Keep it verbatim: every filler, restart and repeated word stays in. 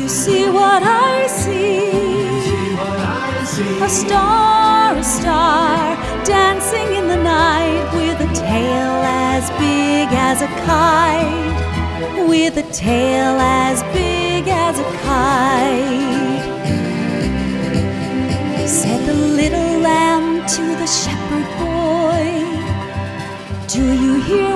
you see what I see? A star, a star, dancing in the night, with a tail as big as a kite, with a tail as big as a kite. Said the little lamb to the shepherd boy, do you hear